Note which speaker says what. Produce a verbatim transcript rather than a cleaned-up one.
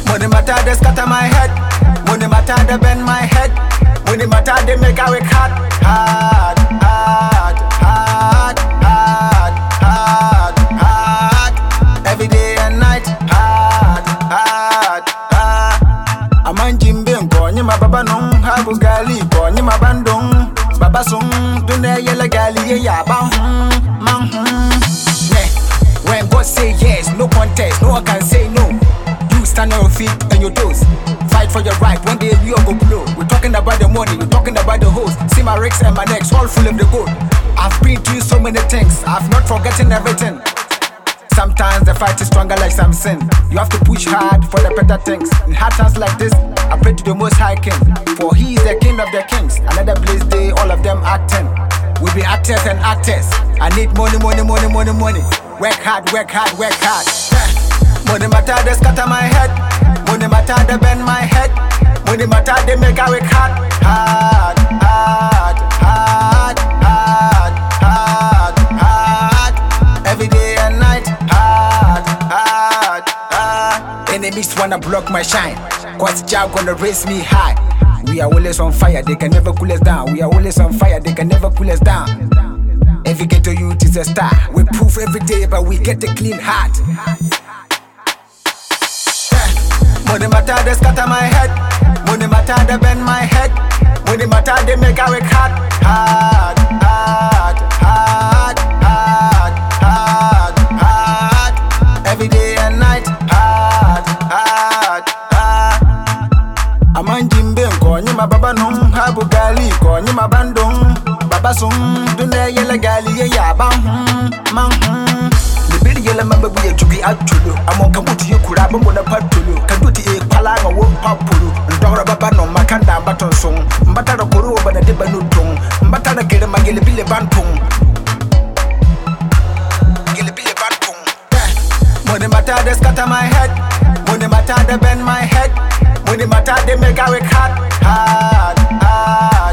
Speaker 1: Money matter they scatter my head. Money matter they bend my head. Money matter they make I work hard, hard, hard, hard, hard, hard, hard. Every day and night, hard, hard, hard. Aman jimbe ngo nyima baba nung habu gali ngo nyima bandung baba sung dune yele gali ye ya bang mang. When God say yes, no contest, no one can say no. You stand on your feet and your toes. Fight for your right, one day we all go blow. We're talking about the money, we're talking about the hoes. See my ricks and my necks, all full of the gold. I've been through so many things, I've not forgotten everything. Sometimes the fight is stronger like Samson. You have to push hard for the better things. In hard times like this, I pray to the Most High King, for He is the King of the kings. Another blessed day, all of them acting. We be actors and actors. I need money, money, money, money, money. Work hard, work hard, work hard. Money matter they scatter my head. Money matter they bend my head. Money matter they make I work hard, hard, hard, hard, hard, hard, hard. Every day and night, hard, hard, hard. Enemies wanna block my shine, cause Jah gonna raise me high. We are always on fire, they can never cool us down. We are always on fire, they can never cool us down. Every ghetto youth is a star. We prove every day, but we get a clean heart. Money matter they scatter my head. Money matter they bend my head. Money matter they make I work hard, hard, hard, hard, hard, hard, hard. Every day and night, hard, hard, hard. Aman jimbe ngo nyima baba nung habu gali ngo nyima bandung baba sung dune yele gali ye ya bang mang. Libiri yele mamba buye jugi atulu amon kamuti yekura bombo na patulu kaduti e kwala nga wo papulu ndora baba no makanda baton sung mbata na kuru bana de banutung mbata na gele magele bile bantung gele bile bantung. Money matter they scatter my head. Money matter they bend my head. Money matter they make I work hard, hard, hard.